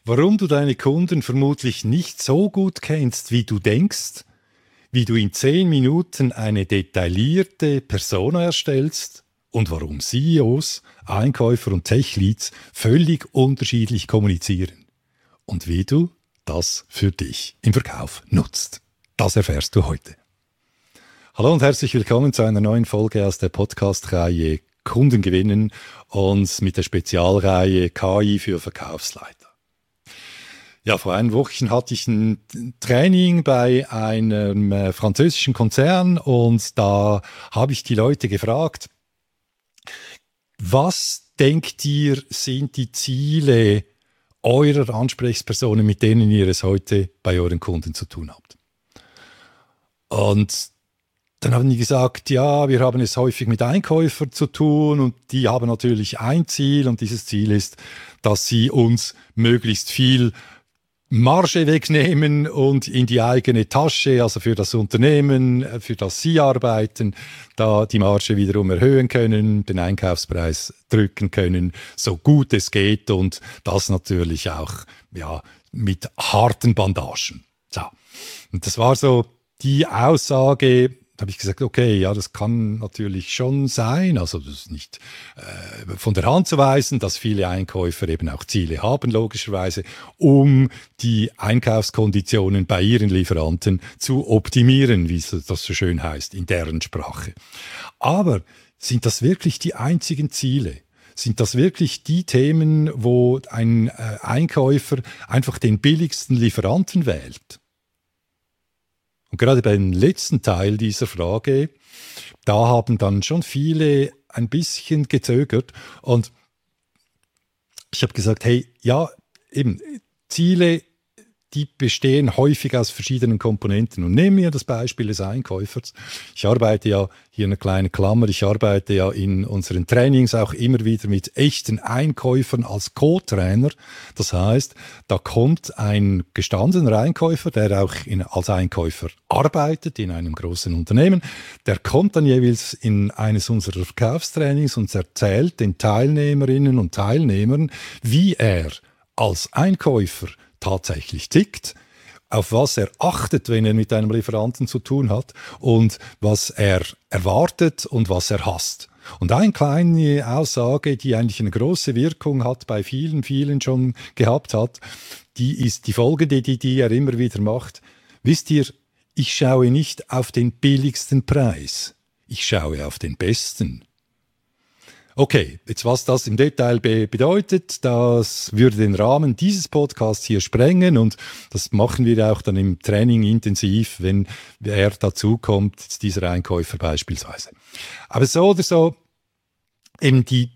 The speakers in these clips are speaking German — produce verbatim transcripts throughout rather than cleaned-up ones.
warum du deine Kunden vermutlich nicht so gut kennst, wie du denkst, wie du in zehn Minuten eine detaillierte Persona erstellst und warum C E Os, Einkäufer und Tech-Leads völlig unterschiedlich kommunizieren und wie du das für dich im Verkauf nutzt. Das erfährst du heute. Hallo und herzlich willkommen zu einer neuen Folge aus der Podcast-Reihe Kunden gewinnen und mit der Spezialreihe K I für Verkaufsleiter. Ja, vor einigen Wochen hatte ich ein Training bei einem äh, französischen Konzern und da habe ich die Leute gefragt, was denkt ihr sind die Ziele eurer Ansprechpersonen, mit denen ihr es heute bei euren Kunden zu tun habt? Und dann haben die gesagt, ja, wir haben es häufig mit Einkäufern zu tun und die haben natürlich ein Ziel und dieses Ziel ist, dass sie uns möglichst viel Marge wegnehmen und in die eigene Tasche, also für das Unternehmen, für das sie arbeiten, da die Marge wiederum erhöhen können, den Einkaufspreis drücken können, so gut es geht und das natürlich auch ja, mit harten Bandagen. So. Und das war so die Aussage. Da habe ich gesagt, okay, ja, das kann natürlich schon sein, also das ist nicht äh, von der Hand zu weisen, dass viele Einkäufer eben auch Ziele haben, logischerweise, um die Einkaufskonditionen bei ihren Lieferanten zu optimieren, wie das so schön heißt, in deren Sprache. Aber sind das wirklich die einzigen Ziele? Sind das wirklich die Themen, wo ein äh, Einkäufer einfach den billigsten Lieferanten wählt? Und gerade beim letzten Teil dieser Frage, da haben dann schon viele ein bisschen gezögert. Und ich habe gesagt, hey, ja, eben, Ziele, die bestehen häufig aus verschiedenen Komponenten. Und nehmen wir das Beispiel des Einkäufers. Ich arbeite ja, hier eine kleine Klammer, ich arbeite ja in unseren Trainings auch immer wieder mit echten Einkäufern als Co-Trainer. Das heißt, da kommt ein gestandener Einkäufer, der auch in, als Einkäufer arbeitet in einem großen Unternehmen, der kommt dann jeweils in eines unserer Verkaufstrainings und erzählt den Teilnehmerinnen und Teilnehmern, wie er als Einkäufer tatsächlich tickt, auf was er achtet, wenn er mit einem Lieferanten zu tun hat und was er erwartet und was er hasst. Und eine kleine Aussage, die eigentlich eine große Wirkung hat, bei vielen, vielen schon gehabt hat, die ist die folgende, die, die er immer wieder macht. Wisst ihr, ich schaue nicht auf den billigsten Preis, ich schaue auf den besten. Okay, jetzt was das im Detail be- bedeutet, das würde den Rahmen dieses Podcasts hier sprengen und das machen wir auch dann im Training intensiv, wenn er dazukommt, dieser Einkäufer beispielsweise. Aber so oder so, eben die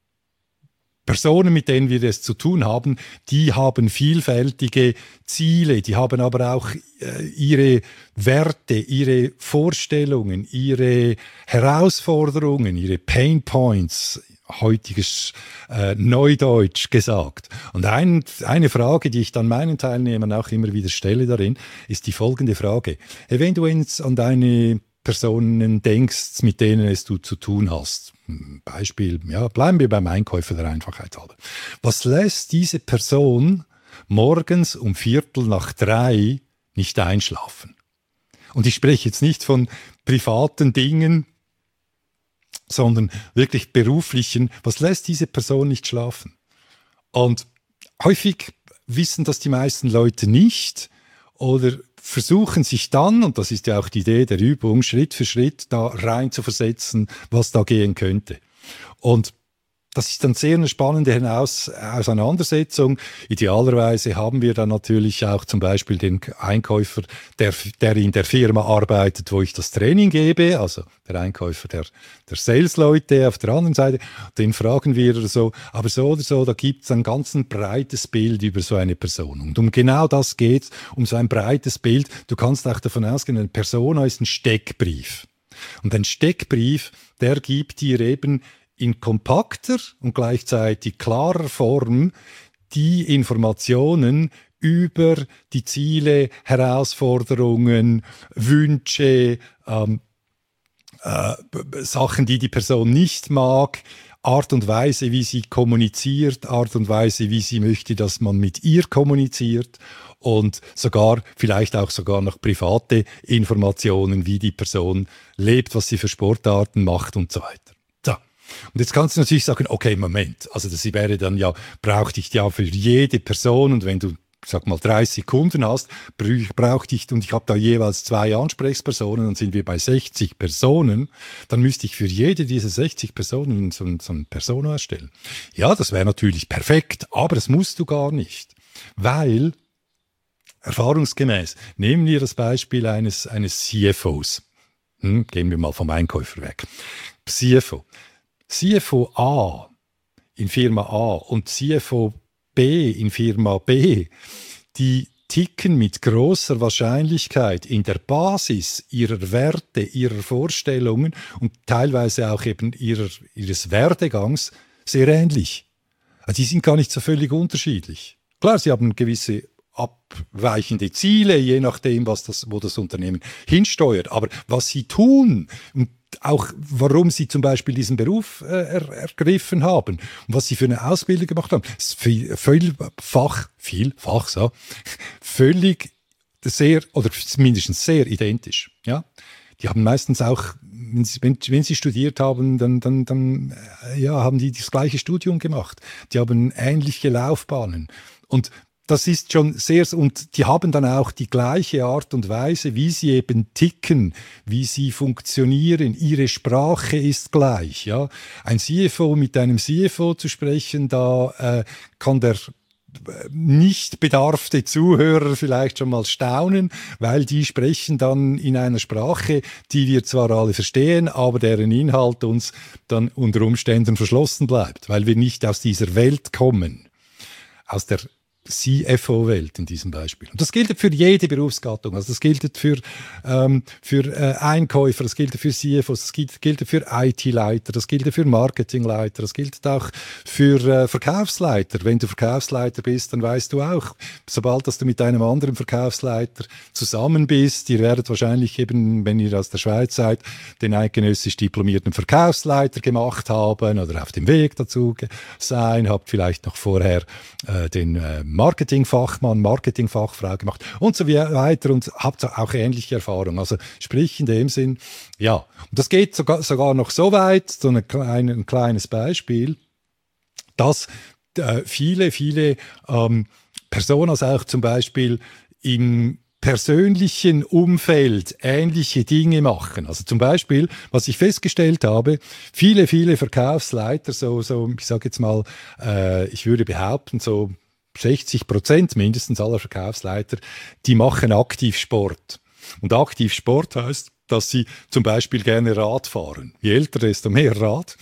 Personen, mit denen wir es zu tun haben, die haben vielfältige Ziele, die haben aber auch äh, ihre Werte, ihre Vorstellungen, ihre Herausforderungen, ihre Pain Points, heutiges äh, Neudeutsch gesagt. Und ein, eine Frage, die ich dann meinen Teilnehmern auch immer wieder stelle darin, ist die folgende Frage. Hey, wenn du jetzt an deine Personen denkst, mit denen es du zu tun hast. Beispiel, ja, bleiben wir beim Einkäufer der Einfachheit halber. Was lässt diese Person morgens um Viertel nach drei nicht einschlafen? Und ich spreche jetzt nicht von privaten Dingen, sondern wirklich beruflichen. Was lässt diese Person nicht schlafen? Und häufig wissen das die meisten Leute nicht oder versuchen sich dann, und das ist ja auch die Idee der Übung, Schritt für Schritt da rein zu versetzen, was da gehen könnte. Und das ist dann sehr eine spannende Hinaus- Auseinandersetzung. Idealerweise haben wir dann natürlich auch zum Beispiel den Einkäufer, der, der in der Firma arbeitet, wo ich das Training gebe, also der Einkäufer der, der Sales-Leute auf der anderen Seite, den fragen wir oder so, aber so oder so, da gibt es ein ganz ein breites Bild über so eine Person. Und um genau das geht es, um so ein breites Bild. Du kannst auch davon ausgehen, eine Persona ist ein Steckbrief. Und ein Steckbrief, der gibt dir eben in kompakter und gleichzeitig klarer Form die Informationen über die Ziele, Herausforderungen, Wünsche, ähm, äh, Sachen, die die Person nicht mag, Art und Weise, wie sie kommuniziert, Art und Weise, wie sie möchte, dass man mit ihr kommuniziert und sogar, vielleicht auch sogar noch private Informationen, wie die Person lebt, was sie für Sportarten macht und so weiter. So. Und jetzt kannst du natürlich sagen, okay, Moment, also das wäre dann ja, brauchte ich ja für jede Person und wenn du sag mal dreißig Kunden hast, brauchte ich, und ich habe da jeweils zwei Ansprechpersonen, dann sind wir bei sechzig Personen, dann müsste ich für jede dieser sechzig Personen so, so ein Persona erstellen. Ja, das wäre natürlich perfekt, aber das musst du gar nicht, weil erfahrungsgemäß, nehmen wir das Beispiel eines, eines C F Os, hm, gehen wir mal vom Einkäufer weg, C F O, C F O A in Firma A und C F O B in Firma B, die ticken mit großer Wahrscheinlichkeit in der Basis ihrer Werte, ihrer Vorstellungen und teilweise auch eben ihrer, ihres Werdegangs sehr ähnlich. Also die sind gar nicht so völlig unterschiedlich. Klar, sie haben gewisse abweichende Ziele, je nachdem, was das, wo das Unternehmen hinsteuert. Aber was sie tun und auch warum sie zum Beispiel diesen Beruf äh, er, ergriffen haben und was sie für eine Ausbildung gemacht haben, ist viel, viel Fach, viel Fach, so, völlig sehr, oder mindestens sehr identisch. Ja? Die haben meistens auch, wenn sie, wenn, wenn sie studiert haben, dann, dann, dann äh, ja, haben die das gleiche Studium gemacht. Die haben ähnliche Laufbahnen. Und das ist schon sehr, und die haben dann auch die gleiche Art und Weise, wie sie eben ticken, wie sie funktionieren. Ihre Sprache ist gleich, ja. Ein C F O mit einem C F O zu sprechen, da äh, kann der nicht bedarfte Zuhörer vielleicht schon mal staunen, weil die sprechen dann in einer Sprache, die wir zwar alle verstehen, aber deren Inhalt uns dann unter Umständen verschlossen bleibt, weil wir nicht aus dieser Welt kommen, aus der C F O-Welt in diesem Beispiel. Und das gilt für jede Berufsgattung. Also das gilt für, ähm, für äh, Einkäufer, das gilt für C F Os, das gilt, gilt für I T-Leiter, das gilt für Marketingleiter, das gilt auch für äh, Verkaufsleiter. Wenn du Verkaufsleiter bist, dann weißt du auch, sobald dass du mit einem anderen Verkaufsleiter zusammen bist, ihr werdet wahrscheinlich eben, wenn ihr aus der Schweiz seid, den eidgenössisch diplomierten Verkaufsleiter gemacht haben oder auf dem Weg dazu sein, habt vielleicht noch vorher äh, den äh, Marketingfachmann, Marketingfachfrau gemacht und so weiter und habt auch ähnliche Erfahrungen. Also sprich in dem Sinn, ja. Und das geht sogar, sogar noch so weit, so eine kleine, ein kleines Beispiel, dass äh, viele, viele ähm, Personas auch zum Beispiel im persönlichen Umfeld ähnliche Dinge machen. Also zum Beispiel, was ich festgestellt habe, viele, viele Verkaufsleiter, so, so ich sage jetzt mal, äh, ich würde behaupten, so sechzig Prozent mindestens aller Verkaufsleiter, die machen Aktivsport. Und Aktivsport heißt, dass sie zum Beispiel gerne Rad fahren. Je älter, desto mehr Rad.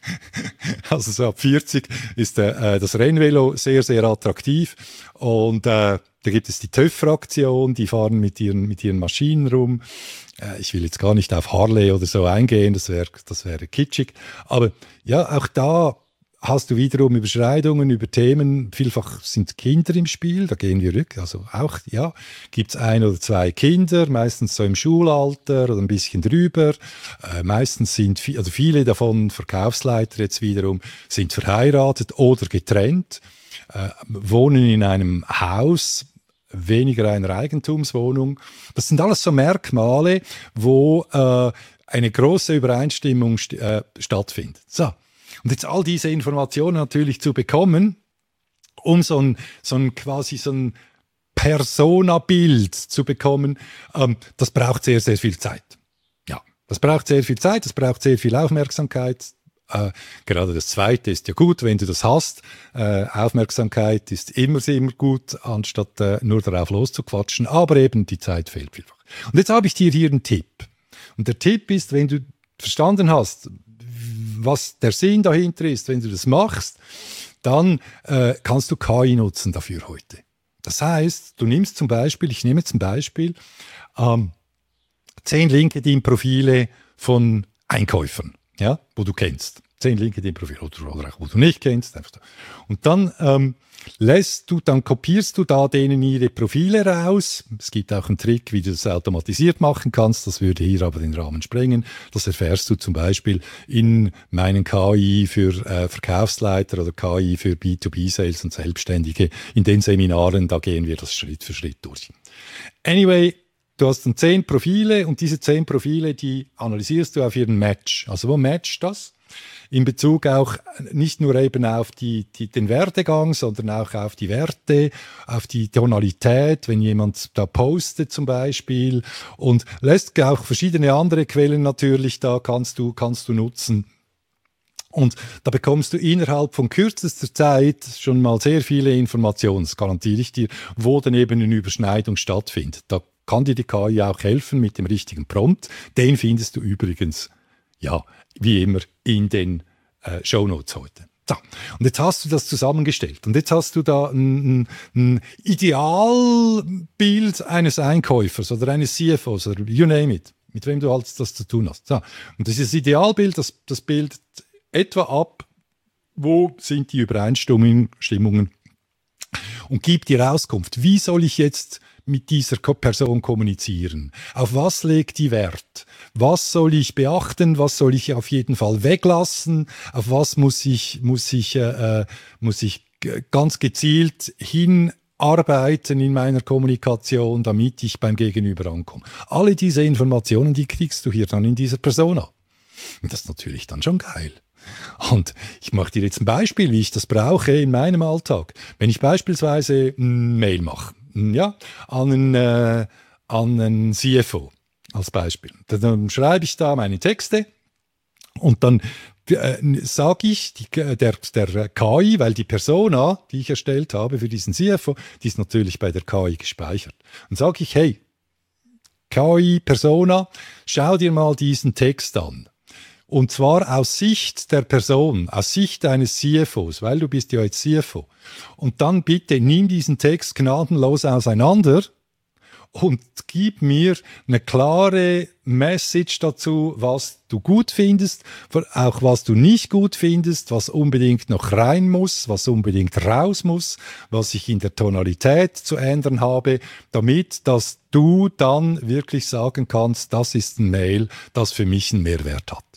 Also so ab vierzig ist äh, das Rennvelo sehr, sehr attraktiv. Und äh, da gibt es die TÜV-Fraktion, die fahren mit ihren, mit ihren Maschinen rum. Äh, ich will jetzt gar nicht auf Harley oder so eingehen, das wäre das wäre kitschig. Aber ja, auch da hast du wiederum Überschneidungen über Themen, vielfach sind Kinder im Spiel, da gehen wir rück, also auch, ja, gibt es ein oder zwei Kinder, meistens so im Schulalter oder ein bisschen drüber, äh, meistens sind, also viele davon Verkaufsleiter jetzt wiederum, sind verheiratet oder getrennt, äh, wohnen in einem Haus, weniger einer Eigentumswohnung. Das sind alles so Merkmale, wo äh, eine große Übereinstimmung st- äh, stattfindet. So. Und jetzt all diese Informationen natürlich zu bekommen, um so ein, so ein quasi so ein Persona-Bild zu bekommen, ähm, das braucht sehr, sehr viel Zeit. Ja, das braucht sehr viel Zeit, das braucht sehr viel Aufmerksamkeit. Äh, gerade das Zweite ist ja gut, wenn du das hast. Äh, Aufmerksamkeit ist immer, immer gut, anstatt äh, nur darauf loszuquatschen. Aber eben die Zeit fehlt vielfach. Und jetzt habe ich dir hier einen Tipp. Und der Tipp ist, wenn du verstanden hast, was der Sinn dahinter ist, wenn du das machst, dann äh, kannst du K I nutzen dafür heute. Das heißt, du nimmst zum Beispiel, ich nehme zum Beispiel ähm, zehn LinkedIn-Profile von Einkäufern, ja, wo du kennst. zehn LinkedIn-Profile oder, oder auch, wo du nicht kennst. Einfach so. Und dann ähm, lässt du, dann kopierst du da denen ihre Profile raus. Es gibt auch einen Trick, wie du das automatisiert machen kannst. Das würde hier aber den Rahmen sprengen. Das erfährst du zum Beispiel in meinen K I für äh, Verkaufsleiter oder K I für B zwei B Sales und Selbstständige. In den Seminaren, da gehen wir das Schritt für Schritt durch. Anyway, du hast dann zehn Profile und diese zehn Profile, die analysierst du auf ihren Match. Also wo matcht das? In Bezug auch nicht nur eben auf die, die, den Werdegang, sondern auch auf die Werte, auf die Tonalität, wenn jemand da postet zum Beispiel, und lässt auch verschiedene andere Quellen natürlich, da kannst du, kannst du nutzen. Und da bekommst du innerhalb von kürzester Zeit schon mal sehr viele Informationen, das garantiere ich dir, wo dann eben eine Überschneidung stattfindet. Da kann dir die K I auch helfen mit dem richtigen Prompt. Den findest du übrigens, ja, wie immer in den äh, Shownotes heute. So, und jetzt hast du das zusammengestellt und jetzt hast du da ein, ein Idealbild eines Einkäufers oder eines C F Os oder you name it, mit wem du halt das zu tun hast. So, und dieses Idealbild, das, das bildet etwa ab, wo sind die Übereinstimmungen Stimmungen, und gibt dir Auskunft. Wie soll ich jetzt mit dieser Person kommunizieren? Auf was legt die Wert? Was soll ich beachten? Was soll ich auf jeden Fall weglassen? Auf was muss ich, muss ich, äh, muss ich ganz gezielt hinarbeiten in meiner Kommunikation, damit ich beim Gegenüber ankomme? Alle diese Informationen, die kriegst du hier dann in dieser Persona. Und das ist natürlich dann schon geil. Und ich mache dir jetzt ein Beispiel, wie ich das brauche in meinem Alltag. Wenn ich beispielsweise eine Mail mache, ja, an einen, äh, an einen C F O als Beispiel, dann, dann schreibe ich da meine Texte und dann äh, sage ich die, der, der K I, weil die Persona, die ich erstellt habe für diesen C F O, die ist natürlich bei der K I gespeichert. Und sage ich, hey, K I-Persona, schau dir mal diesen Text an. Und zwar aus Sicht der Person, aus Sicht eines C F Os, weil du bist ja jetzt C F O. Und dann bitte nimm diesen Text gnadenlos auseinander und gib mir eine klare Message dazu, was du gut findest, auch was du nicht gut findest, was unbedingt noch rein muss, was unbedingt raus muss, was ich in der Tonalität zu ändern habe, damit, dass du dann wirklich sagen kannst, das ist ein Mail, das für mich einen Mehrwert hat.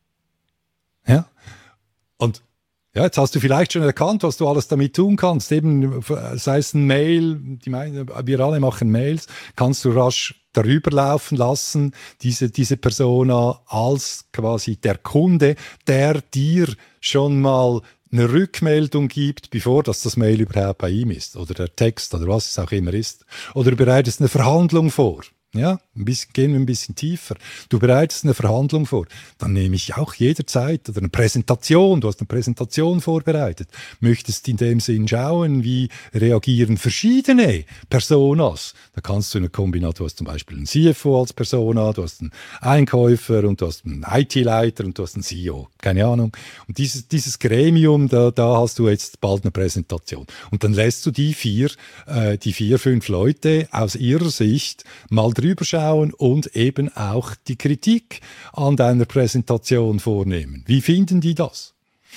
Ja, und ja, jetzt hast du vielleicht schon erkannt, was du alles damit tun kannst. Eben, sei es ein Mail, die meinen, wir alle machen Mails, kannst du rasch darüber laufen lassen, diese, diese Persona als quasi der Kunde, der dir schon mal eine Rückmeldung gibt, bevor das, das Mail überhaupt bei ihm ist, oder der Text, oder was es auch immer ist. Oder du bereitest eine Verhandlung vor. Ja, ein bisschen, gehen wir ein bisschen tiefer. Du bereitest eine Verhandlung vor. Dann nehme ich auch jederzeit, oder eine Präsentation, du hast eine Präsentation vorbereitet, möchtest in dem Sinn schauen, wie reagieren verschiedene Personas. Da kannst du eine Kombination, du hast zum Beispiel einen C F O als Persona, du hast einen Einkäufer und du hast einen I T-Leiter und du hast einen C E O, keine Ahnung. Und dieses, dieses Gremium, da, da hast du jetzt bald eine Präsentation. Und dann lässt du die vier, äh, die vier, fünf Leute aus ihrer Sicht mal drüber schauen und eben auch die Kritik an deiner Präsentation vornehmen. Wie finden die das?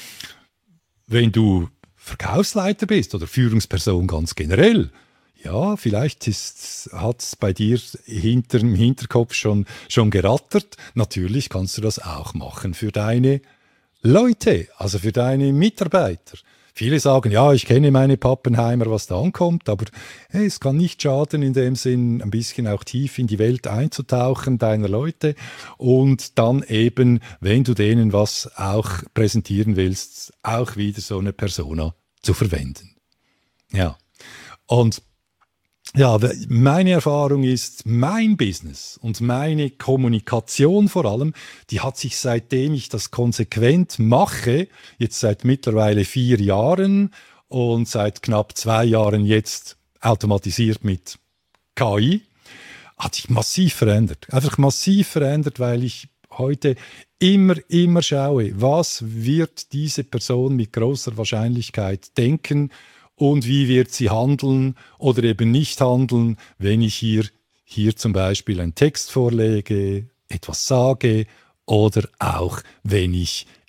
Wenn du Verkaufsleiter bist oder Führungsperson ganz generell, ja, vielleicht hat es bei dir hinter, im Hinterkopf schon, schon gerattert. Natürlich kannst du das auch machen für deine Leute, also für deine Mitarbeiter. Viele sagen, ja, ich kenne meine Pappenheimer, was da ankommt, aber hey, es kann nicht schaden, in dem Sinn ein bisschen auch tief in die Welt einzutauchen deiner Leute und dann eben, wenn du denen was auch präsentieren willst, auch wieder so eine Persona zu verwenden. Ja, und ja, meine Erfahrung ist, mein Business und meine Kommunikation vor allem, die hat sich, seitdem ich das konsequent mache, jetzt seit mittlerweile vier Jahren und seit knapp zwei Jahren jetzt automatisiert mit K I, hat sich massiv verändert. Einfach massiv verändert, weil ich heute immer, immer schaue, was wird diese Person mit großer Wahrscheinlichkeit denken, und wie wird sie handeln oder eben nicht handeln, wenn ich hier, hier zum Beispiel einen Text vorlege, etwas sage oder auch wenn ich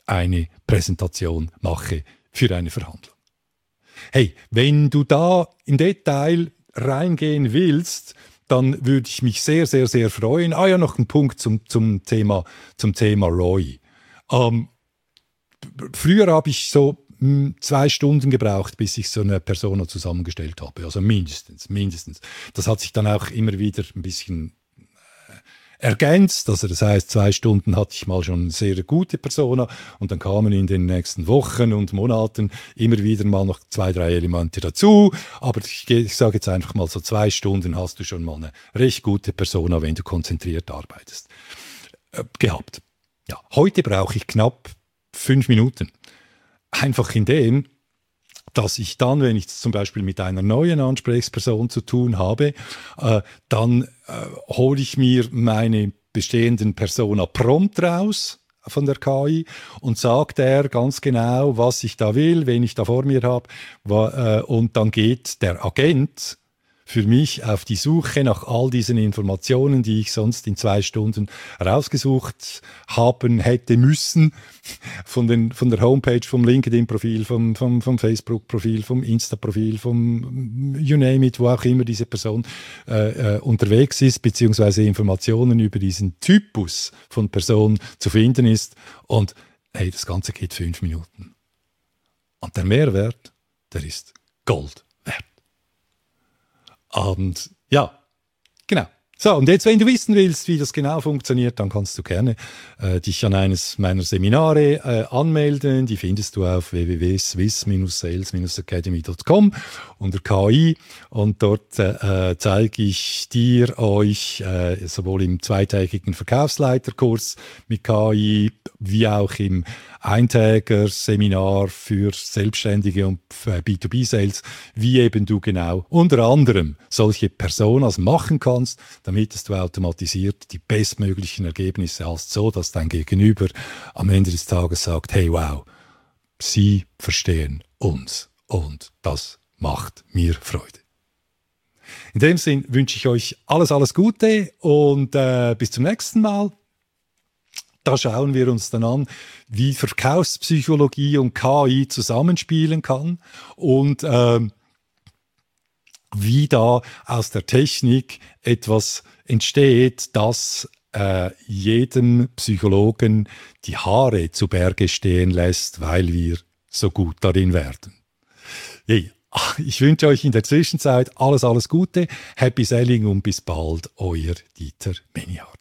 eine Präsentation mache für eine Verhandlung. Hey, wenn du da im Detail reingehen willst, dann würde ich mich sehr, sehr, sehr freuen. Ah ja, noch ein Punkt zum, zum, Thema, zum Thema R O I. Ähm, früher habe ich so mh, zwei Stunden gebraucht, bis ich so eine Persona zusammengestellt habe. Also mindestens, mindestens. Das hat sich dann auch immer wieder ein bisschen ergänzt, also das heißt, zwei Stunden hatte ich mal schon eine sehr gute Persona und dann kamen in den nächsten Wochen und Monaten immer wieder mal noch zwei, drei Elemente dazu, aber ich, ich sage jetzt einfach mal so zwei Stunden hast du schon mal eine recht gute Persona, wenn du konzentriert arbeitest, äh, gehabt. Ja, heute brauche ich knapp fünf Minuten. Einfach in dem, dass ich dann, wenn ich zum Beispiel mit einer neuen Ansprechperson zu tun habe, äh, dann äh, hole ich mir meine bestehenden Persona prompt raus von der K I und sagt er ganz genau, was ich da will, wen ich da vor mir habe. Wa- äh, und dann geht der Agent für mich auf die Suche nach all diesen Informationen, die ich sonst in zwei Stunden rausgesucht haben hätte müssen, von, den, von der Homepage, vom LinkedIn-Profil, vom, vom, vom Facebook-Profil, vom Insta-Profil, vom you name it, wo auch immer diese Person äh, äh, unterwegs ist, beziehungsweise Informationen über diesen Typus von Person zu finden ist. Und hey, das Ganze geht fünf Minuten. Und der Mehrwert, der ist Gold wert. Und ja, genau. So, und jetzt, wenn du wissen willst, wie das genau funktioniert, dann kannst du gerne äh, dich an eines meiner Seminare äh, anmelden. Die findest du auf w w w punkt swiss sales academy punkt com unter K I. Und dort äh, zeige ich dir, euch, äh, sowohl im zweitägigen Verkaufsleiterkurs mit K I, wie auch im Eintäger-Seminar für Selbstständige und B zwei B Sales, wie eben du genau unter anderem solche Personas machen kannst, damit du automatisiert die bestmöglichen Ergebnisse hast, so dass dein Gegenüber am Ende des Tages sagt, hey wow, sie verstehen uns und das macht mir Freude. In dem Sinn wünsche ich euch alles, alles Gute und äh, bis zum nächsten Mal. Da schauen wir uns dann an, wie Verkaufspsychologie und K I zusammenspielen kann und ähm, wie da aus der Technik etwas entsteht, das äh, jedem Psychologen die Haare zu Berge stehen lässt, weil wir so gut darin werden. Yeah. Ich wünsche euch in der Zwischenzeit alles, alles Gute, Happy Selling und bis bald, euer Dieter Meniar.